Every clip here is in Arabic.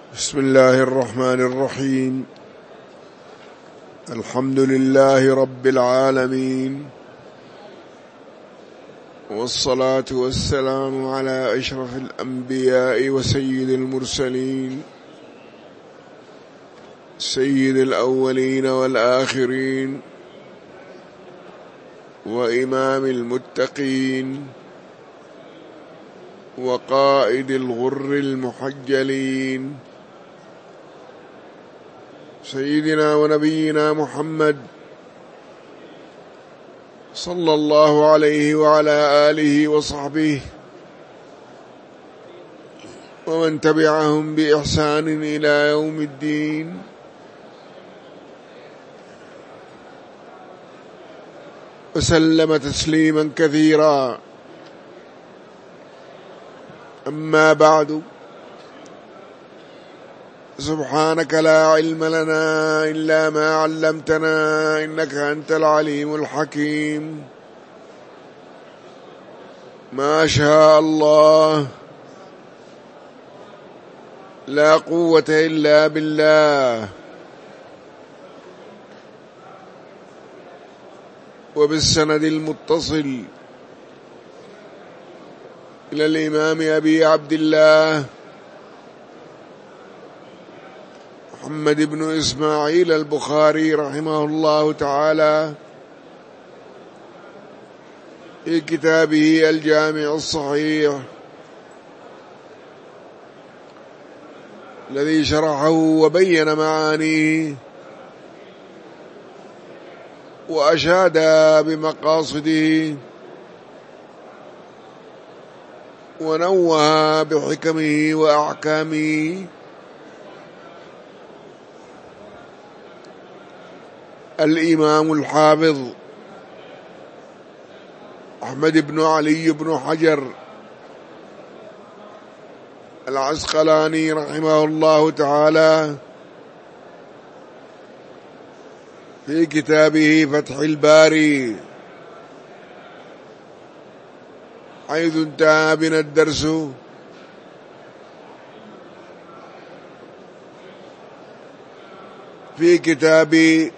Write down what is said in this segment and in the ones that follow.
بسم الله الرحمن الرحيم. الحمد لله رب العالمين، والصلاة والسلام على أشرف الأنبياء وسيد المرسلين، سيد الأولين والآخرين، وإمام المتقين، وقائد الغر المحجلين، سيدنا ونبينا محمد صلى الله عليه وعلى آله وصحبه ومن تبعهم بإحسان إلى يوم الدين. وسلم تسليما كثيرا. أما بعد، سبحانك لا علم لنا إلا ما علمتنا إنك أنت العليم الحكيم. ما شاء الله، لا قوة إلا بالله. وبالسند المتصل إلى الإمام أبي عبد الله محمد بن إسماعيل البخاري رحمه الله تعالى في كتابه الجامع الصحيح الذي شرحه وبين معانيه وأشاد بمقاصده ونوه بحكمه وأحكامه. الإمام الحافظ أحمد بن علي بن حجر العسقلاني رحمه الله تعالى في كتابه فتح الباري، حيث انتهى بنا الدرس في كتاب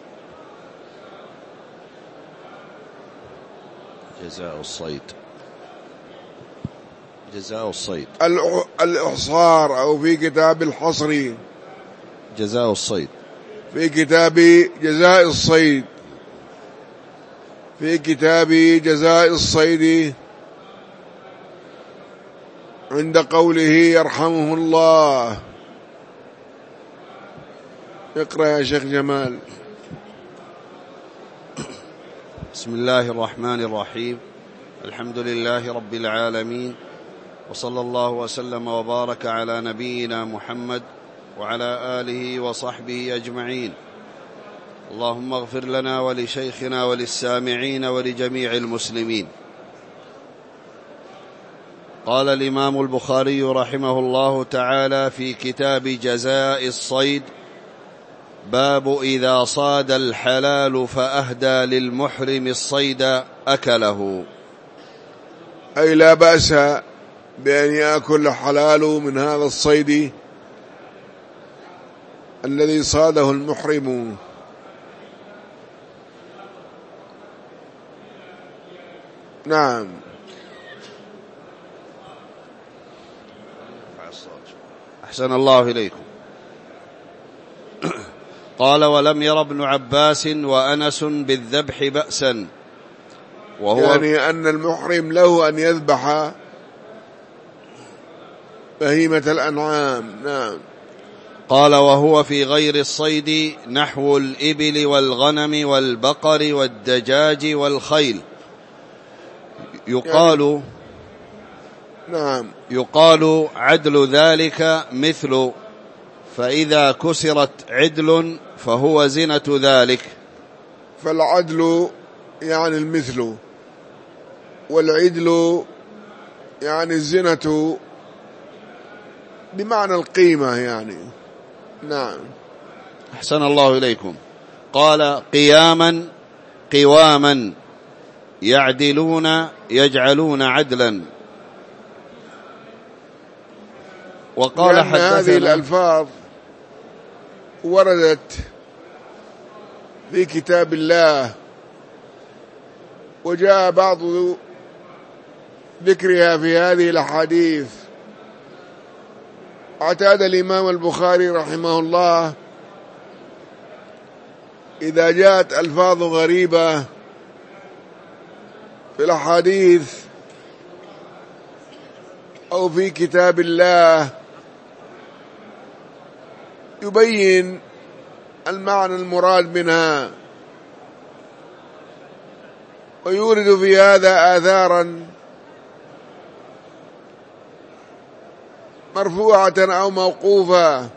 جزاء الصيد الإحصار، أو في كتاب الحصر جزاء الصيد، في كتاب جزاء الصيد، في كتاب جزاء الصيد عند قوله يرحمه الله. اقرأ يا شيخ جمال. بسم الله الرحمن الرحيم. الحمد لله رب العالمين، وصلى الله وسلم وبارك على نبينا محمد وعلى آله وصحبه أجمعين. اللهم اغفر لنا ولشيخنا وللسامعين ولجميع المسلمين. قال الإمام البخاري رحمه الله تعالى في كتاب جزاء الصيد: باب إذا صاد الحلال فأهدى للمحرم الصيد أكله. أي لا بأس بأن يأكل حلال من هذا الصيد الذي صاده المحرم. نعم. أحسن الله إليكم. قال: ولم ير ابن عباس وأنس بالذبح بأسا، وهو يعني أن المحرم له أن يذبح بهيمة الأنعام. نعم. قال: وهو في غير الصيد نحو الإبل والغنم والبقر والدجاج والخيل. يقال نعم، يقال عدل ذلك مثل، فإذا كسرت عدل فهو زنة ذلك. فالعدل يعني المثل، والعدل يعني الزنة بمعنى القيمة يعني. نعم. أحسن الله إليكم. قال: قواما يعدلون يجعلون عدلا. وقال لأن حدثنا هذه الألفاظ وردت في كتاب الله، وجاء بعض ذكرها في هذه الأحاديث. اعتاد الإمام البخاري رحمه الله إذا جاءت ألفاظ غريبة في الأحاديث أو في كتاب الله يبين المعنى المراد منها، ويورد في هذا آثارا مرفوعة أو موقوفة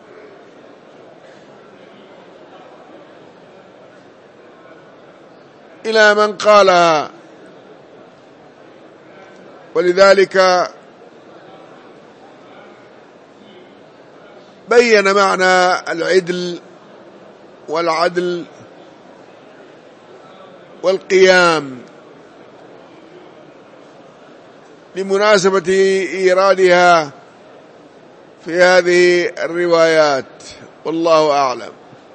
إلى من قالها. ولذلك بين معنى العدل والعدل والقيام لمناسبة إيرادها في هذه الروايات، والله أعلم.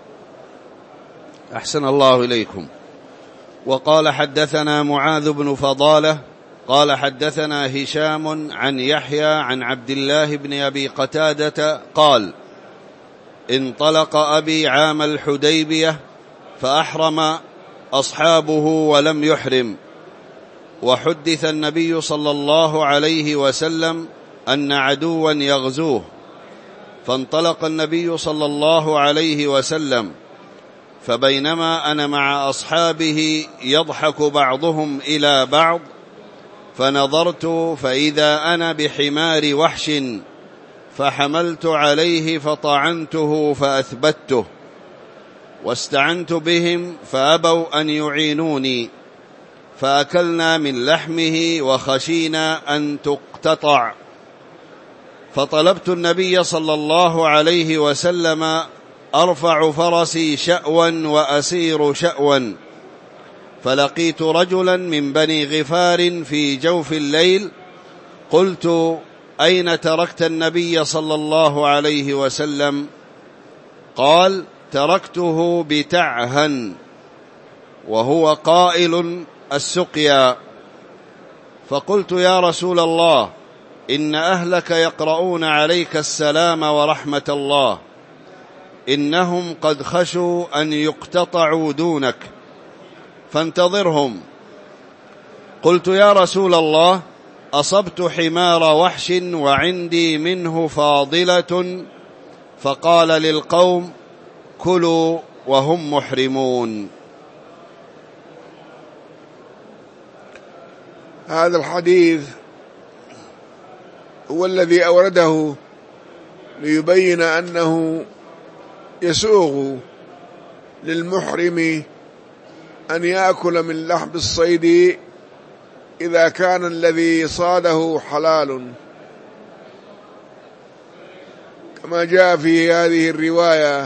أحسن الله إليكم. وقال حدثنا معاذ بن فضالة قال حدثنا هشام عن يحيى عن عبد الله بن أبي قتادة قال: انطلق أبي عام الحديبية فأحرم أصحابه ولم يحرم، وحدث النبي صلى الله عليه وسلم أن عدوا يغزوه، فانطلق النبي صلى الله عليه وسلم، فبينما أنا مع أصحابه يضحك بعضهم إلى بعض، فنظرت فإذا أنا بحمار وحش، فحملت عليه فطعنته فأثبته، واستعنت بهم فأبوا أن يعينوني، فأكلنا من لحمه وخشينا أن تقتطع، فطلبت النبي صلى الله عليه وسلم أرفع فرسي شأوا وأسير شأوا، فلقيت رجلا من بني غفار في جوف الليل، قلت: أين تركت النبي صلى الله عليه وسلم؟ قال: تركته بتعهن، وهو قائل السقيا. فقلت: يا رسول الله، إن أهلك يقرؤون عليك السلام ورحمة الله، إنهم قد خشوا أن يقتطعوا دونك، فانتظرهم. قلت: يا رسول الله، أصبت حمار وحش وعندي منه فاضلة. فقال للقوم: كلوا وهم محرمون. هذا الحديث هو الذي أورده ليبين أنه يسوغ للمحرم أن يأكل من لحم الصيد إذا كان الذي صاده حلال، كما جاء في هذه الرواية،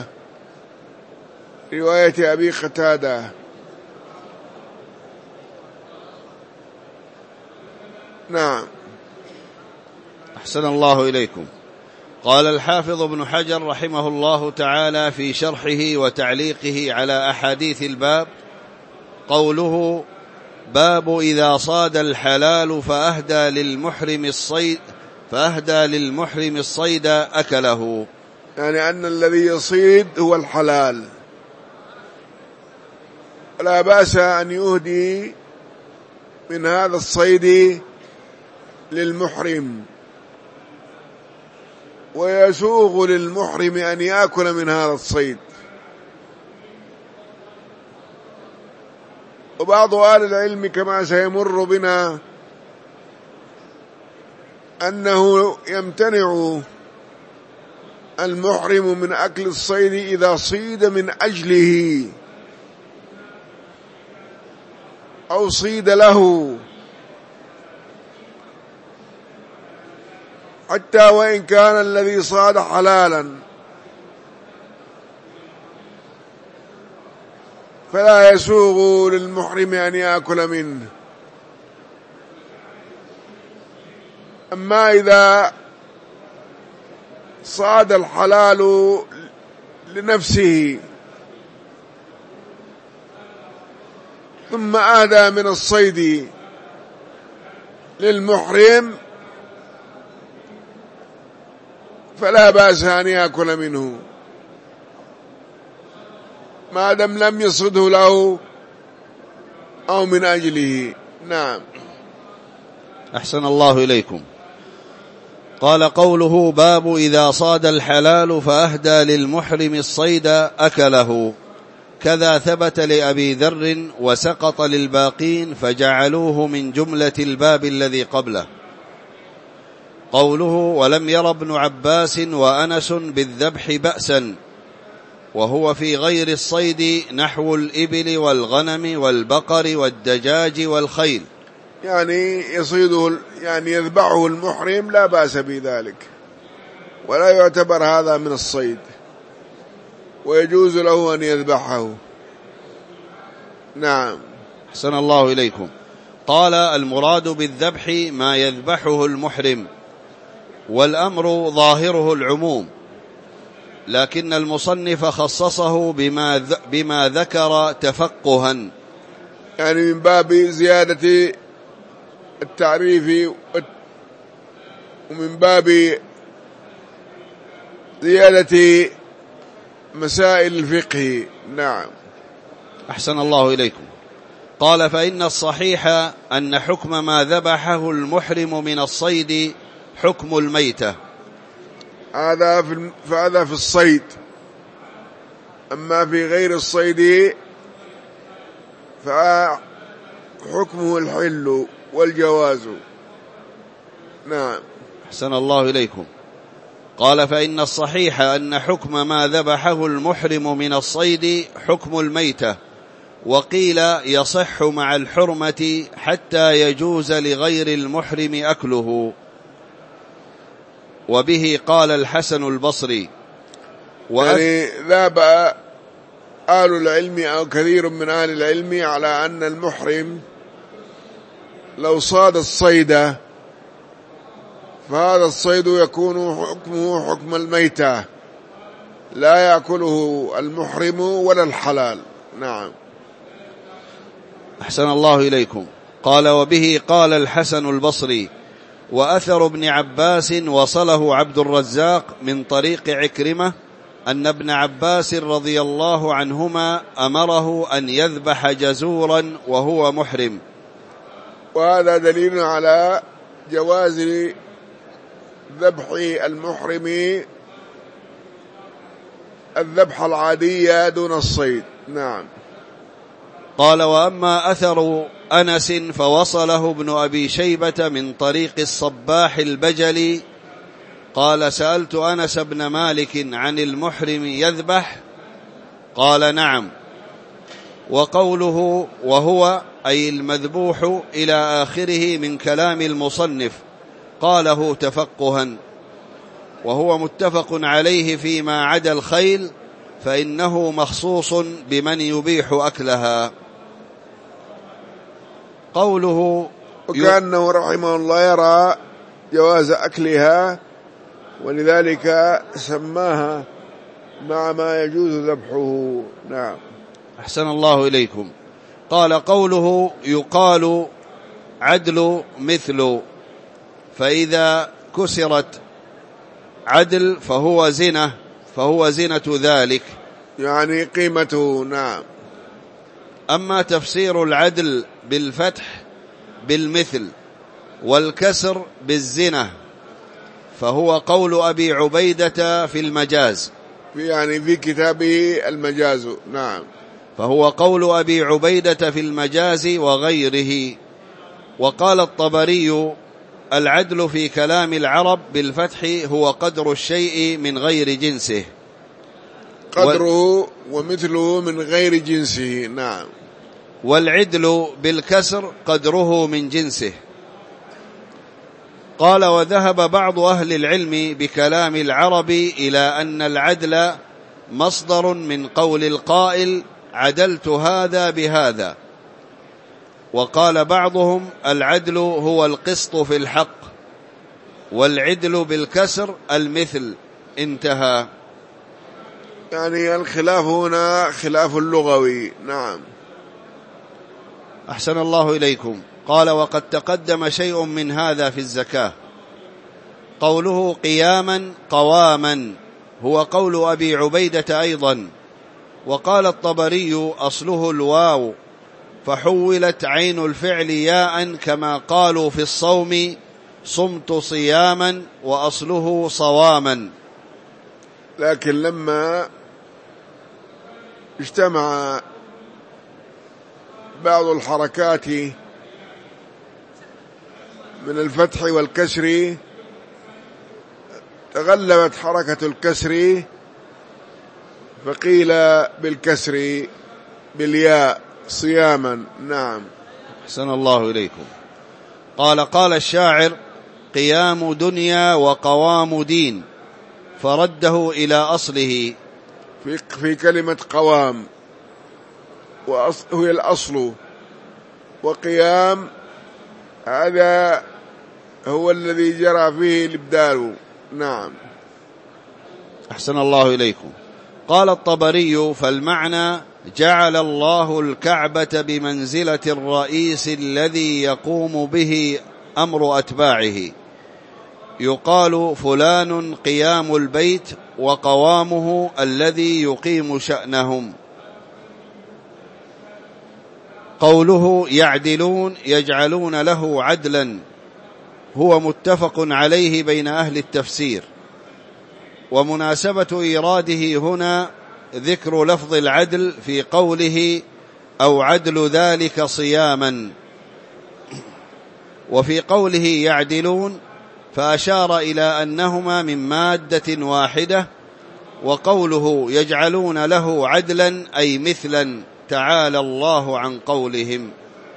رواية أبي قتادة. نعم. أحسن الله إليكم. قال الحافظ ابن حجر رحمه الله تعالى في شرحه وتعليقه على أحاديث الباب قوله: باب إذا صاد الحلال فأهدى للمحرم الصيد أكله، يعني أن الذي يصيد هو الحلال، ولا بأس أن يهدي من هذا الصيد للمحرم، ويسوغ للمحرم أن يأكل من هذا الصيد. وبعض أهل العلم كما سيمر بنا أنه يمتنع المحرم من أكل الصيد إذا صيد من أجله أو صيد له، حتى وإن كان الذي صاد حلالا، فلا يسوغ للمحرم أن يأكل منه. أما إذا صاد الحلال لنفسه ثم أهدى من الصيد للمحرم فلا بأس أن يأكل منه ما دام لم يصده له أو من أجله. نعم. أحسن الله إليكم. قال قوله باب إذا صاد الحلال فأهدى للمحرم الصيد أكله، كذا ثبت لأبي ذر وسقط للباقين فجعلوه من جملة الباب الذي قبله. قوله ولم ير ابن عباس وأنس بالذبح بأسا، وهو في غير الصيد نحو الإبل والغنم والبقر والدجاج والخيل، يعني يصيده يعني يذبحه المحرم لا بأس بذلك، ولا يعتبر هذا من الصيد ويجوز له أن يذبحه. نعم. أحسن الله إليكم. قال المراد بالذبح ما يذبحه المحرم، والأمر ظاهره العموم، لكن المصنف خصصه بما ذكر تفقها، يعني من باب زيادة التعريف ومن باب زيادة مسائل الفقه. نعم. أحسن الله إليكم. قال فإن الصحيح أن حكم ما ذبحه المحرم من الصيد حكم الميتة. فهذا في الصيد، أما في غير الصيد فحكمه الحل والجواز. نعم. أحسن الله إليكم. قال فإن الصحيح أن حكم ما ذبحه المحرم من الصيد حكم الميتة، وقيل يصح مع الحرمة حتى يجوز لغير المحرم أكله، وبه قال الحسن البصري. يعني ذهب أهل العلم أو كثير من أهل العلم على أن المحرم لو صاد الصيد فهذا الصيد يكون حكمه حكم الميتة، لا يأكله المحرم ولا الحلال. نعم. أحسن الله إليكم. قال وبه قال الحسن البصري. وأثر ابن عباس وصله عبد الرزاق من طريق عكرمة أن ابن عباس رضي الله عنهما أمره أن يذبح جزورا وهو محرم، وهذا دليل على جواز ذبح المحرم الذبح العادية دون الصيد. نعم. قال وأما أثر أنس فوصله ابن أبي شيبة من طريق الصباح البجلي قال سألت أنس بن مالك عن المحرم يذبح؟ قال نعم. وقوله وهو أي المذبوح إلى آخره من كلام المصنف قاله تفقها، وهو متفق عليه فيما عدا الخيل فإنه مخصوص بمن يبيح أكلها. قوله وكأنه رحمه الله يرى جواز أكلها ولذلك سماها مع ما يجوز ذبحه. نعم. أحسن الله إليكم. قال قوله يقال عدل مثل، فإذا كسرت عدل فهو زنة ذلك، يعني قيمته. نعم. أما تفسير العدل بالفتح بالمثل والكسر بالزنة فهو قول أبي عبيدة في المجاز، يعني في كتابه المجاز. نعم. فهو قول أبي عبيدة في المجاز وغيره. وقال الطبري العدل في كلام العرب بالفتح هو قدر الشيء من غير جنسه، قدره ومثله من غير جنسه. نعم. والعدل بالكسر قدره من جنسه. قال وذهب بعض أهل العلم بكلام العرب إلى أن العدل مصدر من قول القائل عدلت هذا بهذا، وقال بعضهم العدل هو القسط في الحق، والعدل بالكسر المثل، انتهى. يعني الخلاف هنا خلاف اللغوي. نعم. أحسن الله إليكم. قال: وقد تقدم شيء من هذا في الزكاة. قوله قياما قواما هو قول أبي عبيدة أيضا. وقال الطبري: أصله الواو فحولت عين الفعل ياء، كما قالوا في الصوم: صمت صياما، وأصله صواما. لكن لما اجتمع بعض الحركات من الفتح والكسر تغلبت حركة الكسر فقيل بالكسر بالياء صياما. نعم. أحسن الله إليكم. قال الشاعر: قيام دنيا وقوام دين، فرده إلى أصله. في كلمة قوام وهي الأصل، وقيام هذا هو الذي جرى فيه الإبدال. نعم. أحسن الله إليكم. قال الطبري: فالمعنى: جعل الله الكعبة بمنزلة الرئيس الذي يقوم به أمر أتباعه، يقال فلان قيام البيت، وقوامه الذي يقيم شأنهم. قوله يعدلون يجعلون له عدلا هو متفق عليه بين أهل التفسير، ومناسبة إيراده هنا ذكر لفظ العدل في قوله: أو عدل ذلك صياما. وفي قوله يعدلون فأشار إلى أنهما من مادة واحدة، وقوله يجعلون له عدلا أي مثلا، تعالى الله عن قولهم.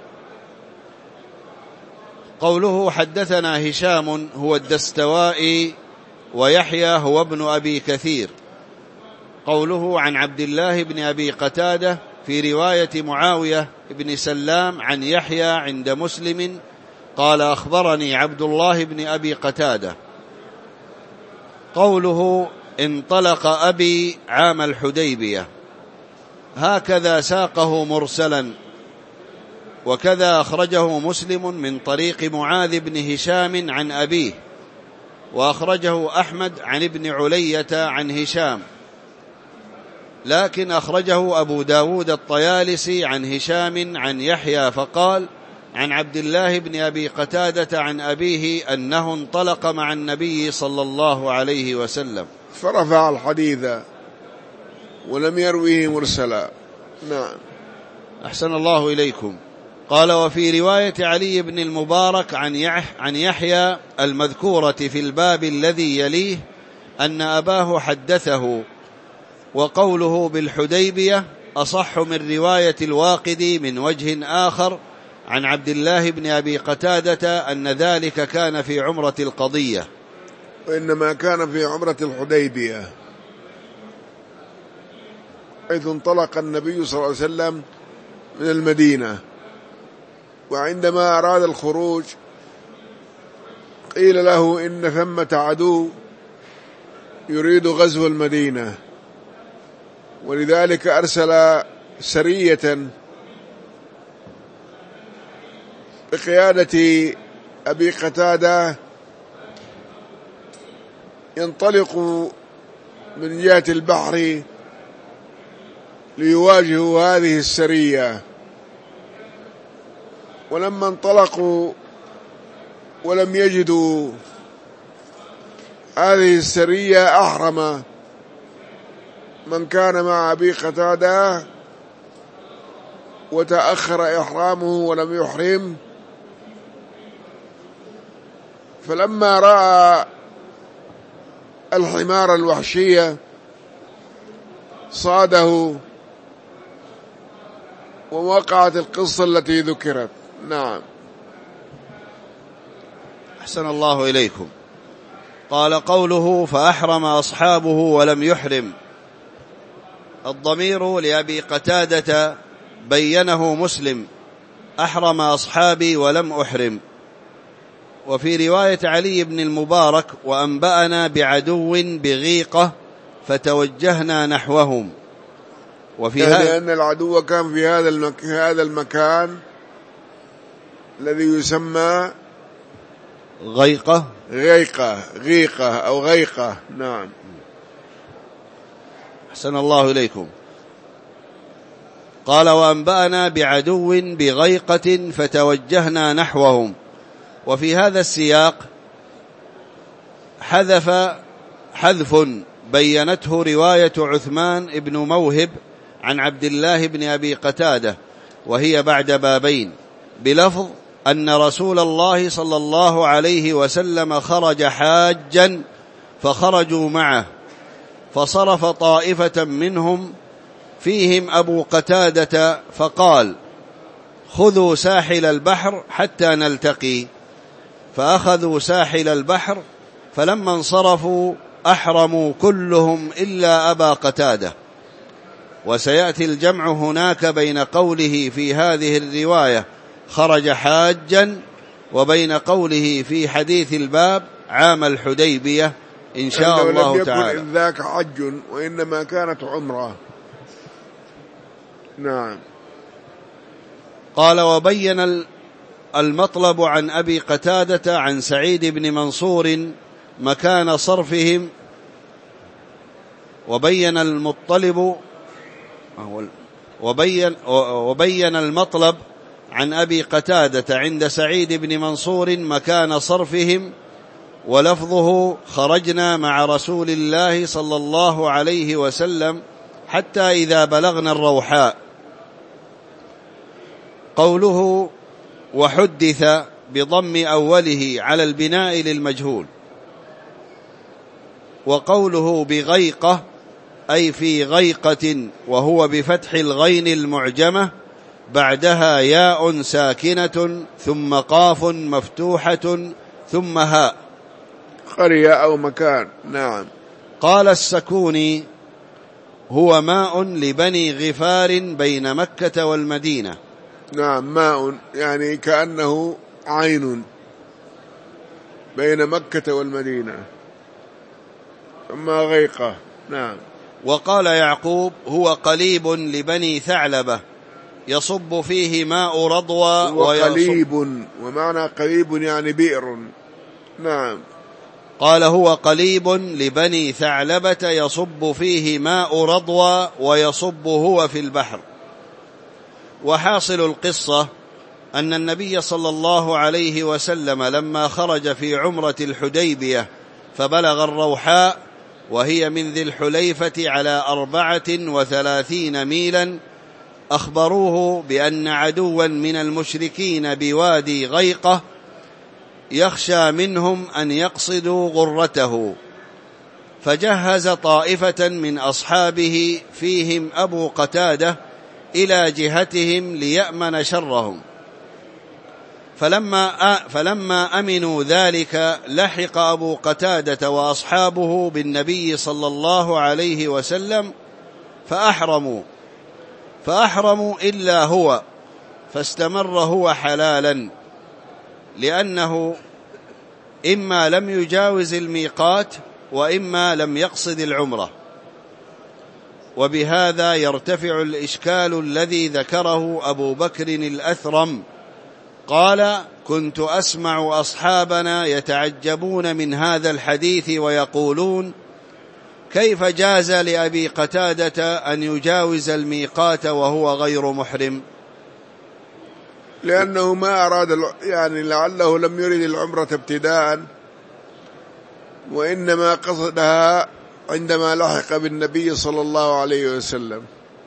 قوله حدثنا هشام هو الدستوائي، ويحيى هو ابن أبي كثير. قوله عن عبد الله بن أبي قتادة في رواية معاوية بن سلام عن يحيى عند مسلم قال: أخبرني عبد الله بن أبي قتادة. قوله انطلق أبي عام الحديبية، هكذا ساقه مرسلا، وكذا أخرجه مسلم من طريق معاذ بن هشام عن أبيه، وأخرجه أحمد عن ابن علية عن هشام، لكن أخرجه أبو داود الطيالسي عن هشام عن يحيى فقال: عن عبد الله بن أبي قتادة عن أبيه أنه انطلق مع النبي صلى الله عليه وسلم، فرفع الحديث ولم يرويه مرسلا. نعم. أحسن الله إليكم. قال: وفي رواية علي بن المبارك عن يحيى المذكورة في الباب الذي يليه أن أباه حدثه. وقوله بالحديبية أصح من رواية الواقدي من وجه آخر عن عبد الله بن أبي قتادة أن ذلك كان في عمرة القضية، وإنما كان في عمرة الحديبية، حيث انطلق النبي صلى الله عليه وسلم من المدينة، وعندما أراد الخروج قيل له إن ثمة عدو يريد غزو المدينة، ولذلك أرسل سرية بقيادة أبي قتادة ينطلق من جهة البحر ليواجهوا هذه السرية. ولما انطلقوا ولم يجدوا هذه السرية أحرم من كان مع أبي قتادة وتأخر إحرامه ولم يحرم، فلما رأى الحمار الوحشية صاده، ووقعت القصة التي ذكرت. نعم. أحسن الله إليكم. قال: قوله فأحرم أصحابه ولم يحرم، الضمير لأبي قتادة بينه مسلم: أحرم أصحابي ولم أحرم. وفي رواية علي بن المبارك وأنبأنا بعدو بغيقة فتوجهنا نحوهم. وفي يعني أن العدو كان في هذا المكان الذي يسمى غيقة أو غيقة. نعم. أحسن الله إليكم. قال وأنبأنا بعدو بغيقة فتوجهنا نحوهم. وفي هذا السياق حذف بينته رواية عثمان بن موهب عن عبد الله بن أبي قتادة، وهي بعد بابين، بلفظ أن رسول الله صلى الله عليه وسلم خرج حاجا فخرجوا معه، فصرف طائفة منهم فيهم أبو قتادة فقال خذوا ساحل البحر حتى نلتقي، فأخذوا ساحل البحر، فلما انصرفوا أحرموا كلهم إلا أبا قتادة. وسيأتي الجمع هناك بين قوله في هذه الرواية خرج حاجا وبين قوله في حديث الباب عام الحديبية إن شاء الله تعالى. لم يكن ذاك حج وإنما كانت عمرة. نعم. قال وبين المطلب عن أبي قتادة عن سعيد بن منصور مكان صرفهم، وبين المطلب عن أبي قتادة عند سعيد بن منصور مكان صرفهم، ولفظه خرجنا مع رسول الله صلى الله عليه وسلم حتى إذا بلغنا الروحاء. قوله وحدث بضم أوله على البناء للمجهول، وقوله بغيقة أي في غيقة، وهو بفتح الغين المعجمة بعدها ياء ساكنة ثم قاف مفتوحة ثم هاء، قرية أو مكان. نعم. قال السكوني هو ماء لبني غفار بين مكة والمدينة. نعم، ماء يعني كأنه عين بين مكة والمدينة، ثم غيقة. نعم. وقال يعقوب هو قليب لبني ثعلبة يصب فيه ماء رضوى. وقليب، ومعنى قليب يعني بئر. نعم. قال هو قليب لبني ثعلبة يصب فيه ماء رضوى ويصب هو في البحر. وحاصل القصة أن النبي صلى الله عليه وسلم لما خرج في عمرة الحديبية فبلغ الروحاء، وهي من ذي الحليفة على 34 ميلا، أخبروه بأن عدوا من المشركين بوادي غيقة يخشى منهم أن يقصدوا غرته، فجهز طائفة من أصحابه فيهم أبو قتادة إلى جهتهم ليأمن شرهم. فلما أمنوا ذلك لحق أبو قتادة وأصحابه بالنبي صلى الله عليه وسلم فأحرموا إلا هو، فاستمر هو حلالا، لأنه إما لم يجاوز الميقات وإما لم يقصد العمرة. وبهذا يرتفع الإشكال الذي ذكره أبو بكر الأثرم، قال كنت أسمع أصحابنا يتعجبون من هذا الحديث ويقولون كيف جاز لأبي قتادة أن يجاوز الميقات وهو غير محرم؟ لأنه ما أراد، يعني لعله لم يرد العمرة ابتداء، وإنما قصدها عندما لحق بالنبي صلى الله عليه وسلم،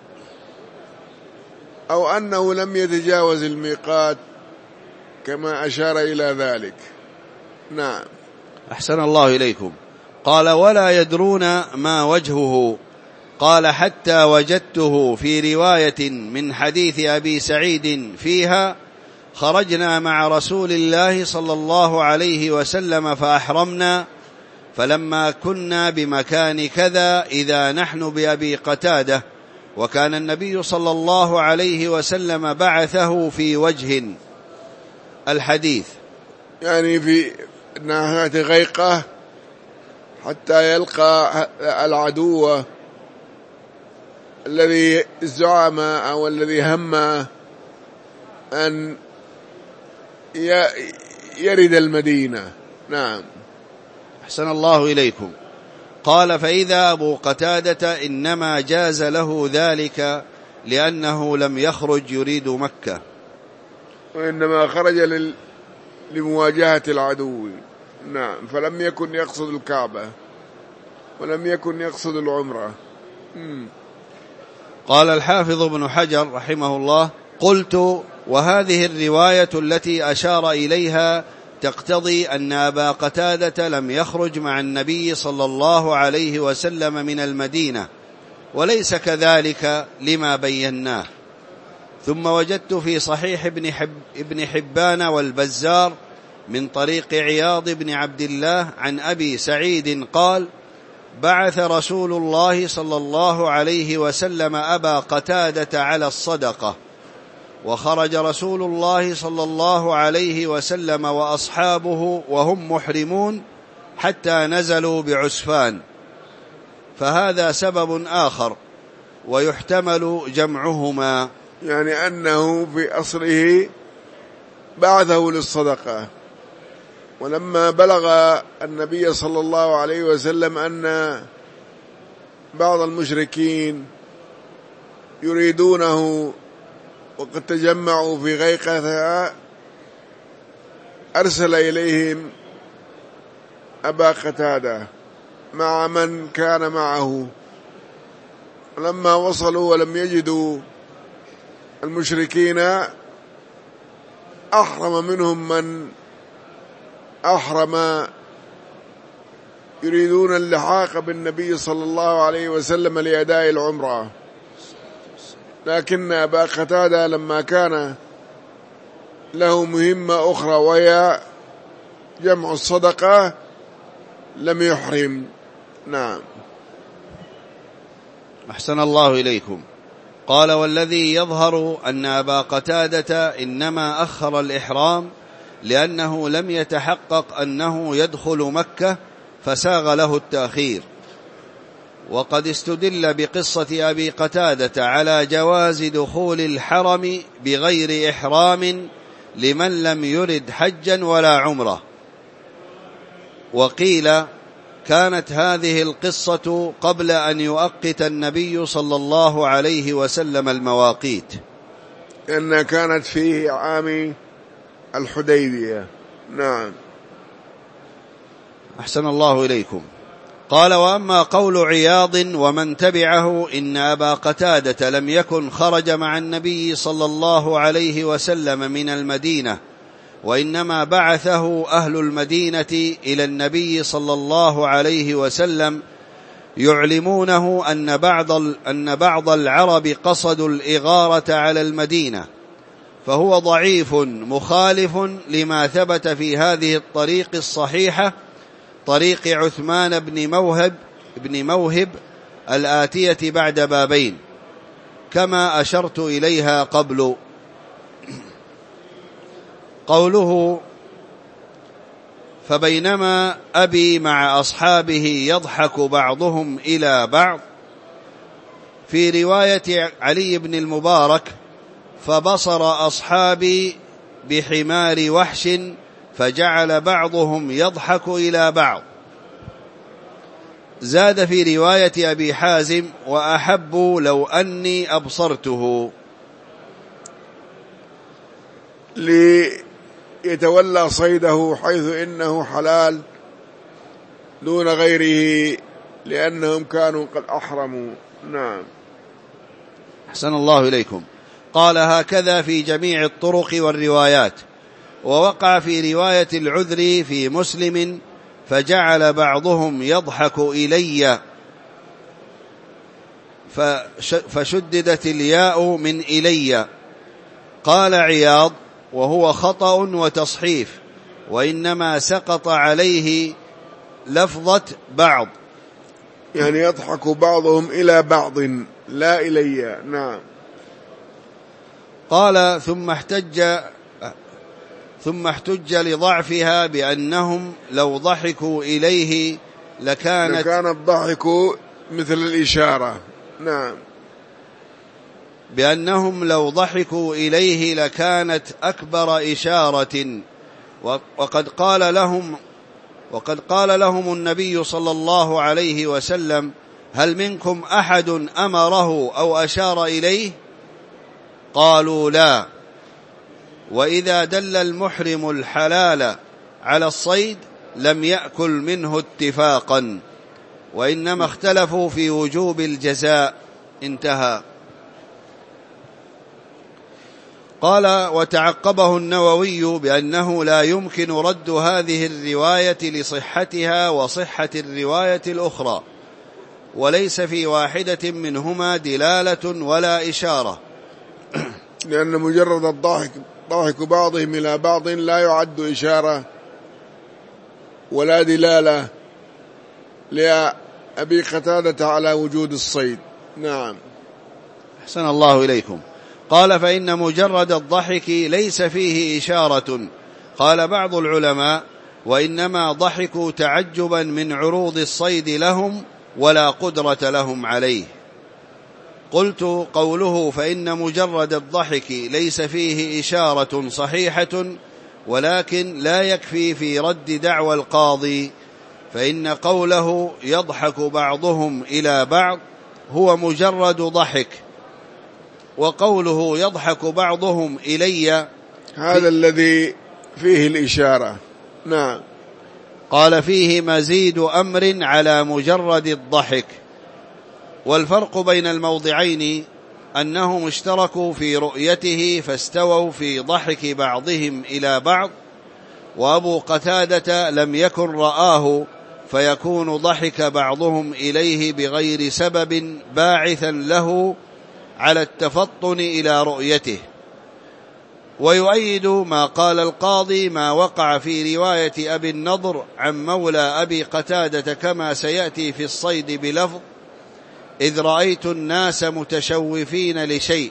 أو أنه لم يتجاوز الميقات كما أشار إلى ذلك. نعم. أحسن الله إليكم. قال ولا يدرون ما وجهه. قال حتى وجدته في رواية من حديث أبي سعيد فيها خرجنا مع رسول الله صلى الله عليه وسلم فأحرمنا، فلما كنا بمكان كذا إذا نحن بأبي قتادة، وكان النبي صلى الله عليه وسلم بعثه في وجه. الحديث. يعني في ناحية غيقة حتى يلقى العدو الذي زعم أو الذي هم أن يرد المدينة. نعم. أحسن الله إليكم. قال: فإذا أبو قتادة إنما جاز له ذلك لأنه لم يخرج يريد مكة، وإنما خرج لمواجهة العدو. نعم. فلم يكن يقصد الكعبة ولم يكن يقصد العمرة. قال الحافظ ابن حجر رحمه الله: قلت: وهذه الرواية التي أشار إليها تقتضي أن أبا قتادة لم يخرج مع النبي صلى الله عليه وسلم من المدينة، وليس كذلك لما بيناه. ثم وجدت في صحيح ابن حبان والبزار من طريق عياض بن عبد الله عن أبي سعيد قال: بعث رسول الله صلى الله عليه وسلم أبا قتادة على الصدقة، وخرج رسول الله صلى الله عليه وسلم وأصحابه وهم محرمون حتى نزلوا بعسفان، فهذا سبب آخر ويحتمل جمعهما. يعني أنه في أصله بعثه للصدقة، ولما بلغ النبي صلى الله عليه وسلم أن بعض المشركين يريدونه وقد تجمعوا في غيقها أرسل إليهم أبا قتادة مع من كان معه. لما وصلوا ولم يجدوا المشركين أحرم منهم من أحرم يريدون اللحاق بالنبي صلى الله عليه وسلم لأداء العمرة، لكن أبا قتادة لما كان له مهمة أخرى وهي جمع الصدقة لم يحرم. نعم. أحسن الله إليكم. قال: والذي يظهر أن أبا قتادة إنما أخر الإحرام لأنه لم يتحقق أنه يدخل مكة فساغ له التأخير، وقد استدل بقصة أبي قتادة على جواز دخول الحرم بغير إحرام لمن لم يرد حجا ولا عمرة. وقيل: كانت هذه القصة قبل أن يؤقت النبي صلى الله عليه وسلم المواقيت، إنها كانت في عام الحديبية. نعم. أحسن الله إليكم. قال: وأما قول عياض ومن تبعه إن أبا قتادة لم يكن خرج مع النبي صلى الله عليه وسلم من المدينة، وإنما بعثه أهل المدينة إلى النبي صلى الله عليه وسلم يعلمونه أن بعض العرب قصدوا الإغارة على المدينة، فهو ضعيف مخالف لما ثبت في هذه الطريق الصحيحة، طريق عثمان بن موهب الآتية بعد بابين، كما أشرت إليها قبل. قوله: فبينما أبي مع أصحابه يضحك بعضهم إلى بعض، في رواية علي بن المبارك: فبصر أصحابي بحمار وحش فجعل بعضهم يضحك إلى بعض. زاد في رواية أبي حازم: وأحب لو أني أبصرته، ليتولى صيده حيث إنه حلال دون غيره لأنهم كانوا قد أحرموا. نعم. أحسن الله إليكم. قال: هكذا في جميع الطرق والروايات. ووقع في رواية العذري في مسلم: فجعل بعضهم يضحك إلي، فشددت الياء من إلي. قال عياض: وهو خطأ وتصحيف، وإنما سقط عليه لفظة بعض، يعني يضحك بعضهم إلى بعض لا إلي. نعم. قال: ثم احتج لضعفها بأنهم لو ضحكوا إليه لكان الضحك مثل الإشارة. نعم. بأنهم لو ضحكوا إليه لكانت أكبر إشارة، وقد قال لهم النبي صلى الله عليه وسلم: هل منكم أحد أمره أو أشار إليه؟ قالوا: لا. وإذا دل المحرم الحلال على الصيد لم يأكل منه اتفاقا، وإنما اختلفوا في وجوب الجزاء. انتهى. قال: وتعقبه النووي بأنه لا يمكن رد هذه الرواية لصحتها وصحة الرواية الأخرى، وليس في واحدة منهما دلالة ولا إشارة، لأن مجرد ضحك بعضهم إلى بعض لا يعد إشارة ولا دلالة لأبي قتادة على وجود الصيد. نعم. أحسن الله إليكم. قال: فإن مجرد الضحك ليس فيه إشارة. قال بعض العلماء: وإنما ضحكوا تعجبا من عروض الصيد لهم ولا قدرة لهم عليه. قلت: قوله فإن مجرد الضحك ليس فيه إشارة صحيحة، ولكن لا يكفي في رد دعوى القاضي، فإن قوله يضحك بعضهم إلى بعض هو مجرد ضحك، وقوله يضحك بعضهم إلي هذا الذي فيه الإشارة. نعم. قال: فيه مزيد أمر على مجرد الضحك. والفرق بين الموضعين أنهم اشتركوا في رؤيته فاستووا في ضحك بعضهم إلى بعض، وأبو قتادة لم يكن رآه فيكون ضحك بعضهم إليه بغير سبب باعثا له على التفطن إلى رؤيته. ويؤيد ما قال القاضي ما وقع في رواية أبي النضر عن مولى أبي قتادة كما سيأتي في الصيد بلفظ: إذ رأيت الناس متشوفين لشيء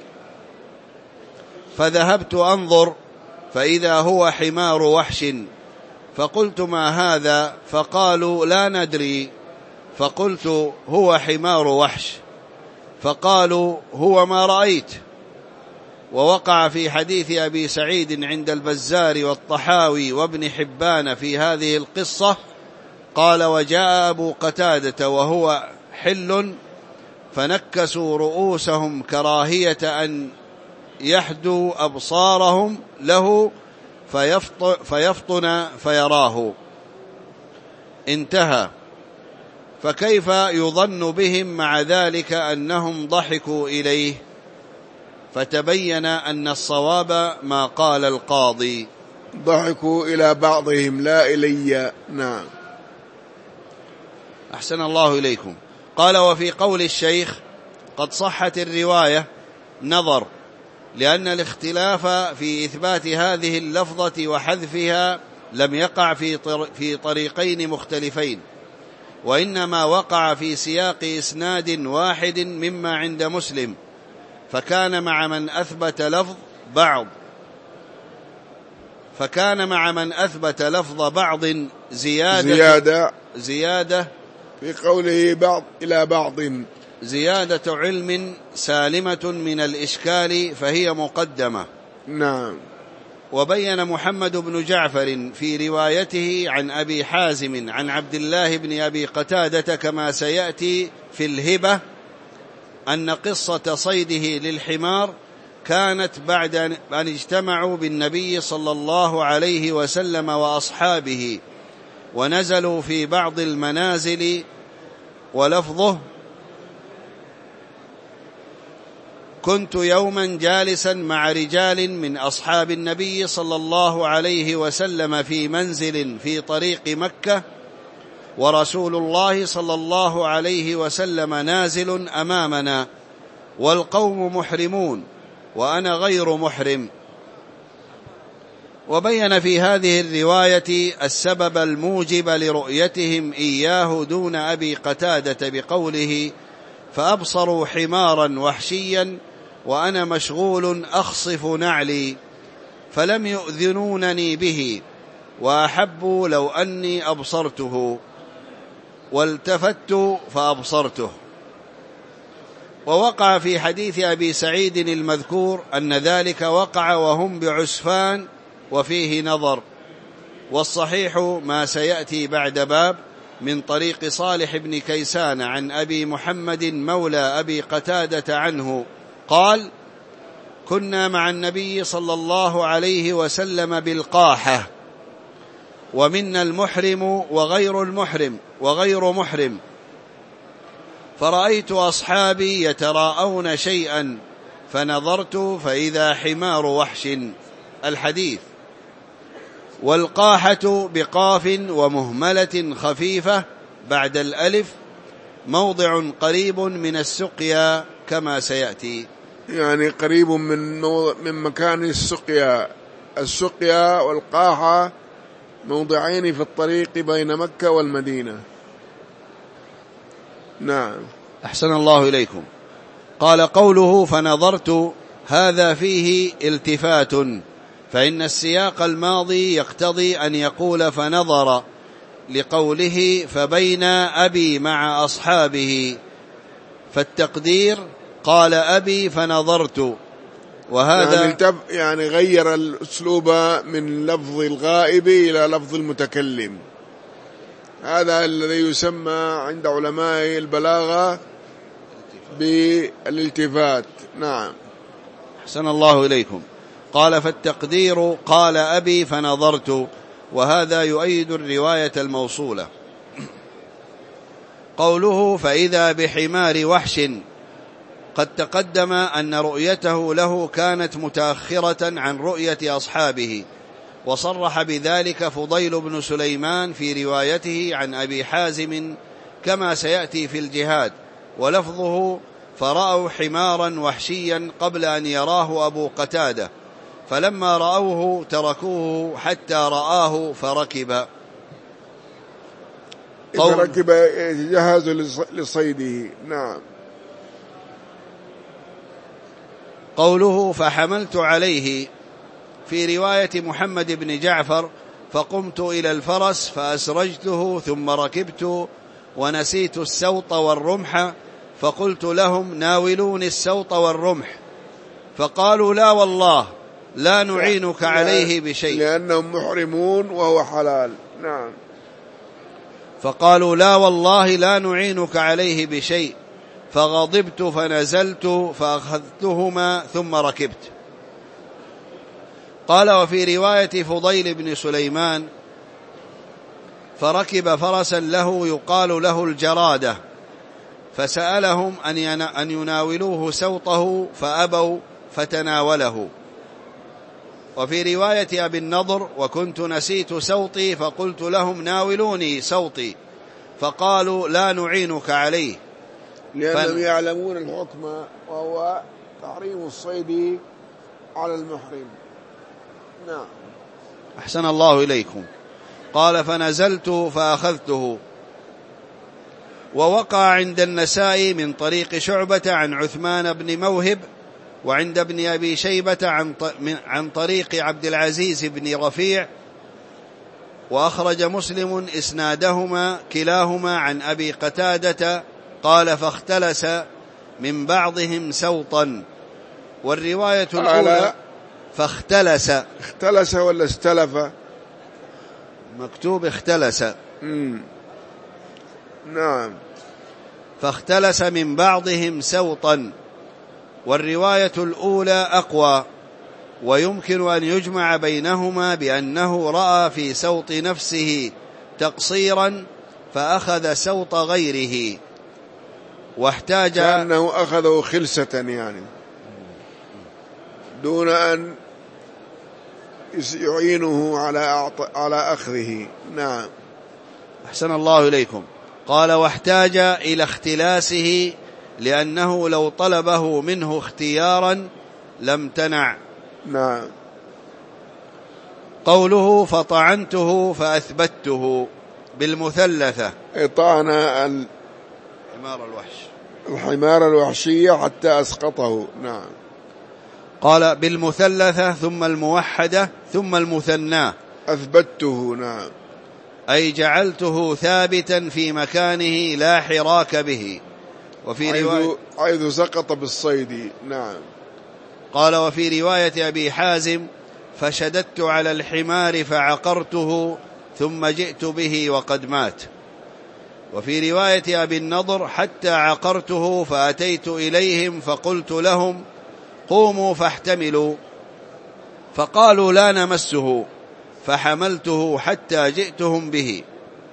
فذهبت أنظر فإذا هو حمار وحش، فقلت: ما هذا؟ فقالوا: لا ندري. فقلت: هو حمار وحش. فقالوا: هو ما رأيت. ووقع في حديث أبي سعيد عند البزار والطحاوي وابن حبان في هذه القصة، قال: وجاء أبو قتادة وهو حل فنكسوا رؤوسهم كراهية أن يحدوا أبصارهم له فيفطن فيراه. انتهى. فكيف يظن بهم مع ذلك أنهم ضحكوا إليه؟ فتبين أن الصواب ما قال القاضي: ضحكوا إلى بعضهم لا إلي. نعم. أحسن الله إليكم. قال: وفي قول الشيخ قد صحت الرواية نظر، لأن الاختلاف في إثبات هذه اللفظة وحذفها لم يقع في طريقين مختلفين، وإنما وقع في سياق إسناد واحد مما عند مسلم، فكان مع من أثبت لفظ بعض زيادة في قوله بعض إلى بعض، زيادة علم سالمة من الإشكال فهي مقدمة. نعم. وبين محمد بن جعفر في روايته عن أبي حازم عن عبد الله بن أبي قتادة كما سيأتي في الهبة أن قصة صيده للحمار كانت بعد أن اجتمعوا بالنبي صلى الله عليه وسلم وأصحابه ونزلوا في بعض المنازل، ولفظه: كنت يوما جالسا مع رجال من أصحاب النبي صلى الله عليه وسلم في منزل في طريق مكة، ورسول الله صلى الله عليه وسلم نازل أمامنا، والقوم محرمون وأنا غير محرم. وبين في هذه الرواية السبب الموجب لرؤيتهم إياه دون أبي قتادة بقوله: فأبصروا حمارا وحشيا وأنا مشغول أخصف نعلي، فلم يؤذنونني به، وأحبوا لو أني أبصرته، والتفت فأبصرته. ووقع في حديث أبي سعيد المذكور أن ذلك وقع وهم بعسفان وفيه نظر، والصحيح ما سيأتي بعد باب من طريق صالح بن كيسان عن أبي محمد مولى أبي قتادة عنه قال: كنا مع النبي صلى الله عليه وسلم بالقاحة، ومنا المحرم وغير محرم، فرأيت أصحابي يتراءون شيئا فنظرت فإذا حمار وحش. الحديث. والقاحة بقاف ومهملة خفيفة بعد الألف، موضع قريب من السقيا كما سيأتي. يعني قريب من مكان السقيا والقاحة موضعين في الطريق بين مكة والمدينة. نعم. أحسن الله إليكم. قال: قوله فنظرت هذا فيه التفات، فإن السياق الماضي يقتضي أن يقول فنظر، لقوله فبين أبي مع أصحابه، فالتقدير قال أبي فنظرت. وهذا يعني غير الأسلوب من لفظ الغائب إلى لفظ المتكلم. هذا الذي يسمى عند علماء البلاغة بالالتفات. نعم. أحسن الله إليكم. قال: فالتقدير قال أبي فنظرت، وهذا يؤيد الرواية الموصولة. قوله فإذا بحمار وحش، قد تقدم أن رؤيته له كانت متأخرة عن رؤية أصحابه، وصرح بذلك فضيل بن سليمان في روايته عن أبي حازم كما سيأتي في الجهاد، ولفظه فرأوا حمارا وحشيا قبل أن يراه أبو قتادة، فلما رأوه تركوه حتى رآه فركب. فركب يجهز لصيده. نعم. قوله فحملت عليه، في رواية محمد بن جعفر: فقمت إلى الفرس فأسرجته ثم ركبت ونسيت السوط والرمح، فقلت لهم ناولوني السوط والرمح، فقالوا لا والله لا نعينك عليه بشيء، لأنهم محرمون وهو حلال. نعم. فقالوا لا والله لا نعينك عليه بشيء، فغضبت فنزلت فأخذتهما ثم ركبت. قال: وفي رواية فضيل بن سليمان: فركب فرسا له يقال له الجرادة، فسألهم أن يناولوه سوطه فأبوا فتناوله. وفي رواية أبي النضر: وكنت نسيت سوطي فقلت لهم ناولوني سوطي، فقالوا لا نعينك عليه، لأنهم يعلمون الحكم وهو تحريم الصيد على المحرم. نعم. أحسن الله إليكم. قال: فنزلت فأخذته. ووقع عند النسائي من طريق شعبة عن عثمان بن موهب، وعند ابن أبي شيبة عن طريق عبد العزيز بن رفيع، وأخرج مسلم إسنادهما كلاهما عن أبي قتادة قال: فاختلس من بعضهم سوطا. والرواية الأولى فاختلس. اختلس ولا استلف؟ مكتوب اختلس. نعم. فاختلس من بعضهم سوطا، والرواية الأولى أقوى، ويمكن أن يجمع بينهما بأنه رأى في سوط نفسه تقصيرا فأخذ سوط غيره، واحتاج كأنه أخذه خلسة يعني دون أن يعينه على أخذه. نعم. أحسن الله إليكم. قال: واحتاج إلى اختلاسه لأنه لو طلبه منه اختيارا لم تنع. نعم. قوله فطعنته فأثبته بالمثلثة، طعن حمار الوحش، الحمار الوحشية حتى أسقطه. نعم. قال بالمثلثة ثم الموحدة ثم المثنى أثبته. نعم. أي جعلته ثابتا في مكانه لا حراك به. وفي رواية حيث سقط بالصيد. نعم. قال وفي رواية أبي حازم فشددت على الحمار فعقرته ثم جئت به وقد مات. وفي رواية أبي النضر حتى عقرته فأتيت إليهم فقلت لهم قوموا فاحتملوا، فقالوا لا نمسه، فحملته حتى جئتهم به.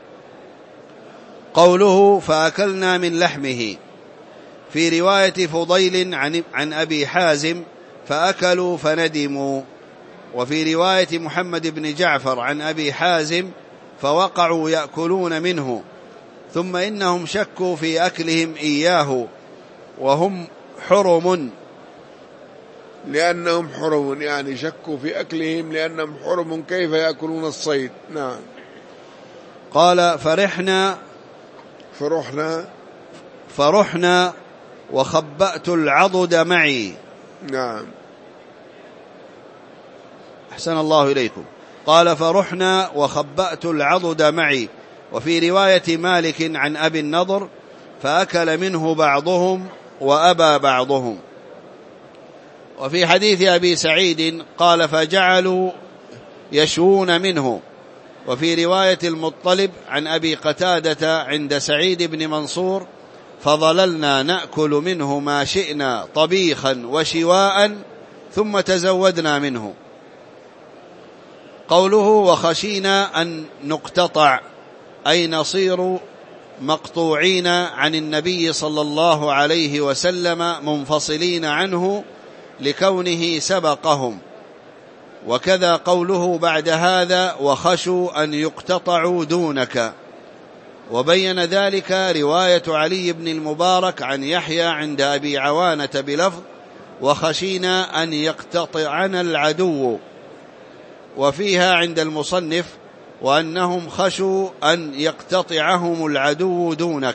قوله فأكلنا من لحمه. في رواية فضيل عن أبي حازم فأكلوا فندموا. وفي رواية محمد بن جعفر عن أبي حازم فوقعوا يأكلون منه، ثم إنهم شكوا في أكلهم إياه وهم حرم. لأنهم حرم، يعني شكوا في أكلهم لأنهم حرم، كيف يأكلون الصيد؟ نعم. قال فرحنا وخبأت العضد معي. نعم. أحسن الله إليكم. قال فرحنا وخبأت العضد معي. وفي رواية مالك عن أبي النضر فأكل منه بعضهم وأبى بعضهم. وفي حديث أبي سعيد قال فجعلوا يشوون منه. وفي رواية المطلب عن أبي قتادة عند سعيد بن منصور فظللنا نأكل منه ما شئنا طبيخا وشواء ثم تزودنا منه. قوله وخشينا أن نقتطع أي نصير مقطوعين عن النبي صلى الله عليه وسلم منفصلين عنه لكونه سبقهم. وكذا قوله بعد هذا وخشوا أن يقتطعوا دونك. وبين ذلك رواية علي بن المبارك عن يحيى عند أبي عوانة بلفظ وخشينا أن يقتطعنا العدو، وفيها عند المصنف وأنهم خشوا أن يقتطعهم العدو دونك.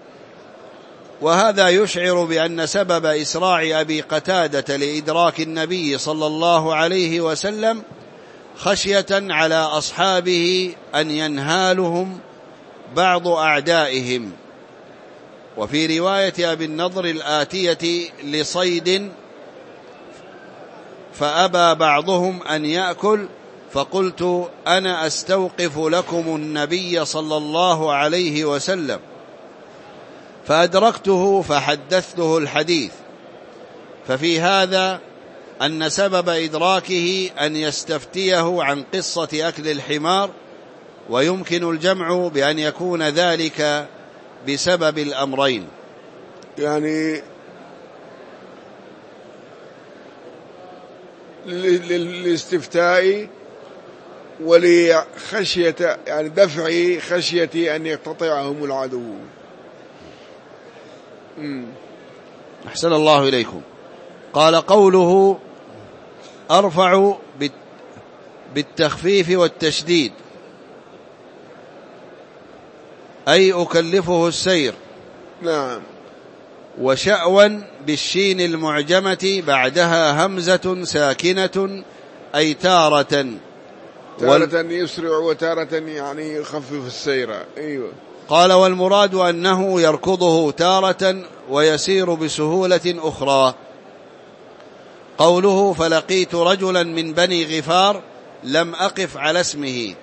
وهذا يشعر بأن سبب إسراع أبي قتادة لإدراك النبي صلى الله عليه وسلم خشية على أصحابه أن ينهالهم بعض أعدائهم. وفي رواية أبي النضر الآتية لصيد فأبى بعضهم أن يأكل فقلت أنا أستوقف لكم النبي صلى الله عليه وسلم، فأدركته فحدثته الحديث. ففي هذا أن سبب إدراكه أن يستفتيه عن قصة أكل الحمار، ويمكن الجمع بأن يكون ذلك بسبب الأمرين، يعني للاستفتاء ولخشية، يعني دفع خشية أن يقتطعهم العدو. أحسن الله إليكم. قال قوله أرفع بالتخفيف والتشديد أي أكلفه السير. نعم. وشأوا بالشين المعجمة بعدها همزة ساكنة أي تارة يسرع وتارة يعني يخفف السير. أيوة. قال والمراد أنه يركضه تارة ويسير بسهولة أخرى. قوله فلقيت رجلا من بني غفار لم أقف على اسمه.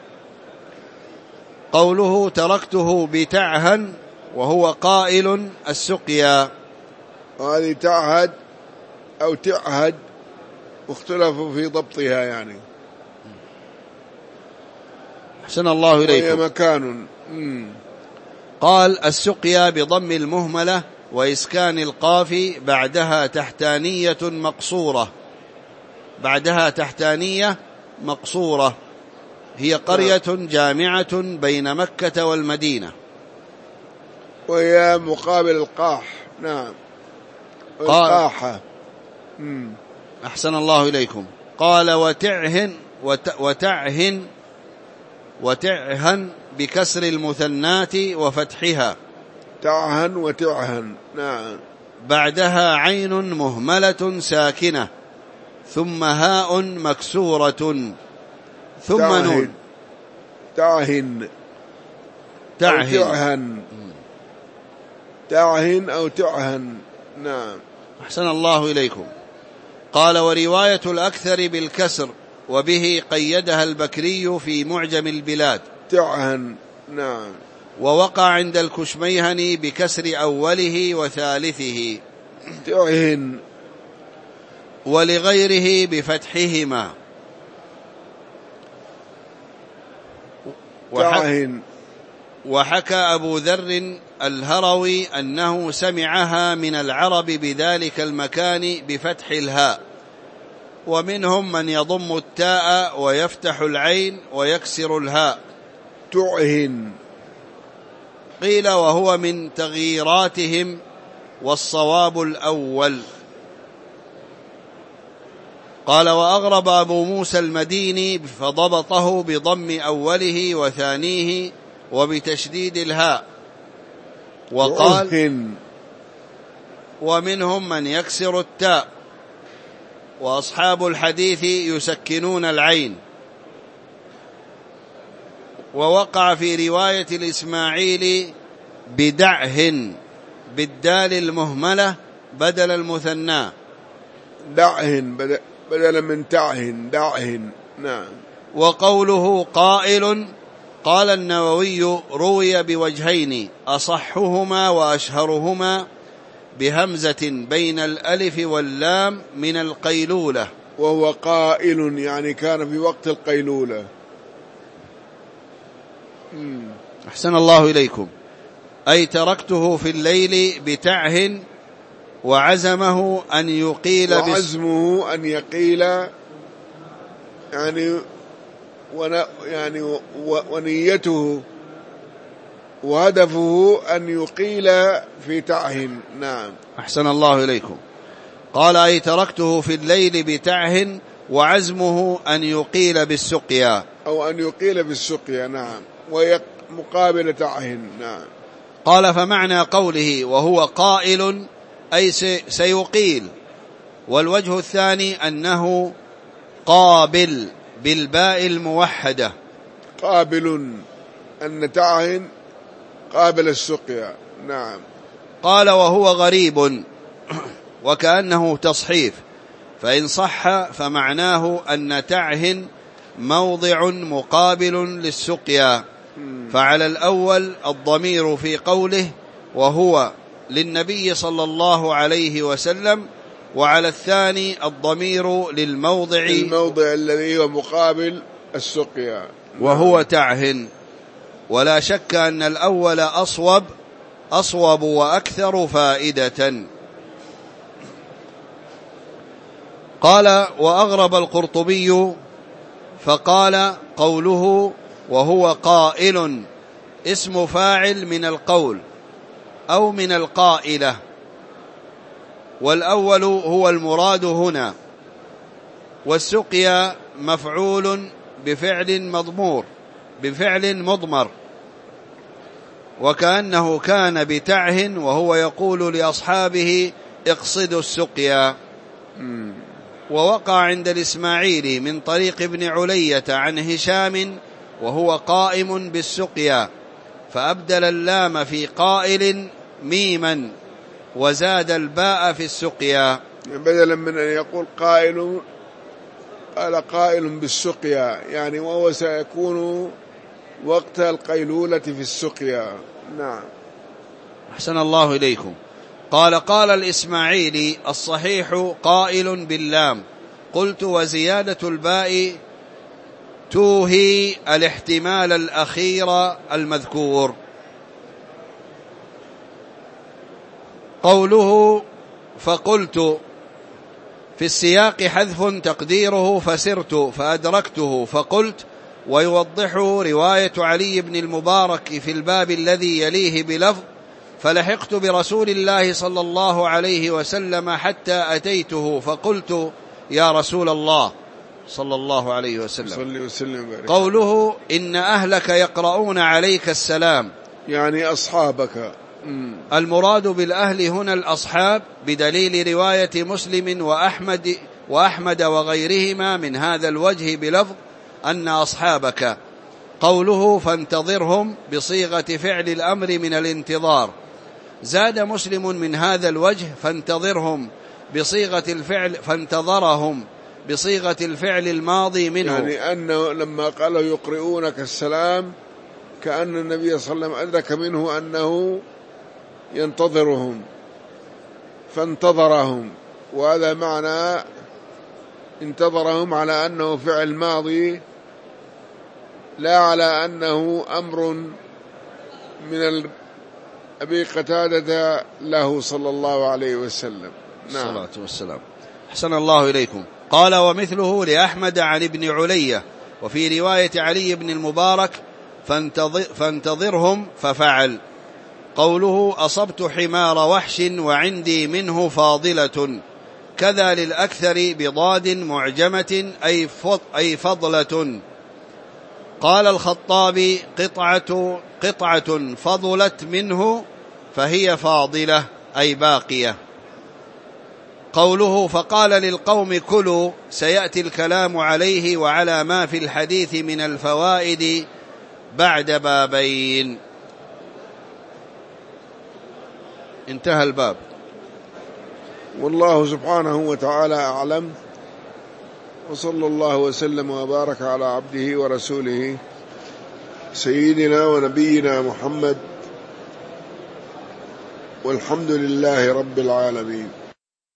قوله تركته بتعهن وهو قائل السقيا. هذه تعهد أو تعهد واختلفوا في ضبطها يعني. أحسن الله إليكم. وهي مكان. قال السقيا بضم المهملة وإسكان القاف بعدها تحتانية مقصورة. بعدها تحتانية مقصورة هي قرية جامعة بين مكة والمدينة، وهي مقابل القاح. نعم. القاحة. أحسن الله إليكم. قال وتعهن بكسر المثنات وفتحها. تعهن وتعهن. نعم. بعدها عين مهملة ساكنة ثم هاء مكسورة ثم نون. تعهن أو تعهن. نعم. أحسن الله إليكم. قال: ورواية الأكثر بالكسر، وبه قيدها البكري في معجم البلاد. تعهن. نعم. ووقع عند الكشميهني بكسر أوله وثالثه. تعهن. ولغيره بفتحهما. وحكى أبو ذر الهروي أنه سمعها من العرب بذلك المكان بفتح الهاء، ومنهم من يضم التاء ويفتح العين ويكسر الهاء. تعهن. قيل: وهو من تغييراتهم، والصواب الأول. قال: وأغرب أبو موسى المديني فضبطه بضم أوله وثانيه وبتشديد الهاء، وقال: ومنهم من يكسر التاء، وأصحاب الحديث يسكنون العين. ووقع في رواية الإسماعيلي بدعهن بالدال المهملة بدل المثنى. دعهن بدل من تعهن. دعهن. نعم. وقوله قائل، قال النووي: روي بوجهين، أصحهما وأشهرهما بهمزة بين الألف واللام من القيلولة. وهو قائل يعني كان في وقت القيلولة. أحسن الله إليكم. أي تركته في الليل بتعه، وعزمه أن يقيل وعزمه أن يقيل يعني ونيته وهدفه أن يقيل في تعه. نعم. أحسن الله إليكم. قال: أي تركته في الليل بتعه، وعزمه أن يقيل بالسقيا، أو أن يقيل بالسقيا. نعم. ومقابل تعه. نعم. قال: فمعنى قوله وهو قائل أي سيقيل. والوجه الثاني أنه قابل بالباء الموحدة. قابل أن تعه قابل السقيا. نعم. قال: وهو غريب، وكأنه تصحيف، فإن صح فمعناه أن تعه موضع مقابل للسقيا، فعلى الأول الضمير في قوله وهو للنبي صلى الله عليه وسلم، وعلى الثاني الضمير الموضع الذي هو مقابل السقيا وهو تعهن. ولا شك أن الأول أصوب وأكثر فائدة. قال: وأغرب القرطبي فقال: قوله وهو قائل اسم فاعل من القول أو من القائلة، والأول هو المراد هنا، والسقيا مفعول بفعل مضمر، وكأنه كان بتعه وهو يقول لأصحابه اقصدوا السقيا. ووقع عند الإسماعيلي من طريق ابن علية عن هشام وهو قائم بالسقيا، فأبدل اللام في قائل ميما، وزاد الباء في السقيا، بدلا من أن يقول قائل قال قائل بالسقيا، يعني وهو سيكون وقت القيلولة في السقيا. نعم. أحسن الله إليكم. قال الإسماعيلي: الصحيح قائل باللام. قلت: وزيادة الباء توهي الاحتمال الأخير المذكور. قوله فقلت في السياق حذف تقديره فسرت فأدركته فقلت، ويوضحه رواية علي بن المبارك في الباب الذي يليه بلفظ: فلحقت برسول الله صلى الله عليه وسلم حتى أتيته فقلت: يا رسول الله صلى الله عليه وسلم. قوله إن أهلك يقرؤون عليك السلام، يعني أصحابك. المراد بالأهل هنا الأصحاب، بدليل رواية مسلم وأحمد وأحمد وغيرهما من هذا الوجه بلفظ أن أصحابك. قوله فانتظرهم بصيغة فعل الأمر من الانتظار. زاد مسلم من هذا الوجه فانتظرهم بصيغة الفعل، فانتظرهم بصيغة الفعل الماضي منه، يعني أنه لما قالوا يقرؤونك السلام كأن النبي صلى الله عليه وسلم أدرك منه أنه ينتظرهم فانتظرهم، وهذا معنى انتظرهم على أنه فعل ماضي لا على أنه أمر من أبي قتادة له صلى الله عليه وسلم. نعم. الصلاة والسلام. أحسن الله إليكم. قال ومثله لأحمد عن ابن علية، وفي رواية علي بن المبارك فانتظرهم ففعل. قوله أصبت حمار وحش وعندي منه فاضلة، كذا للأكثر بضاد معجمة أي فضلة. قال الخطابي قطعة فضلت منه فهي فاضلة أي باقية. قوله فقال للقوم كلوا، سيأتي الكلام عليه وعلى ما في الحديث من الفوائد بعد بابين. انتهى الباب. والله سبحانه وتعالى أعلم، وصلى الله وسلم وبارك على عبده ورسوله سيدنا ونبينا محمد، والحمد لله رب العالمين.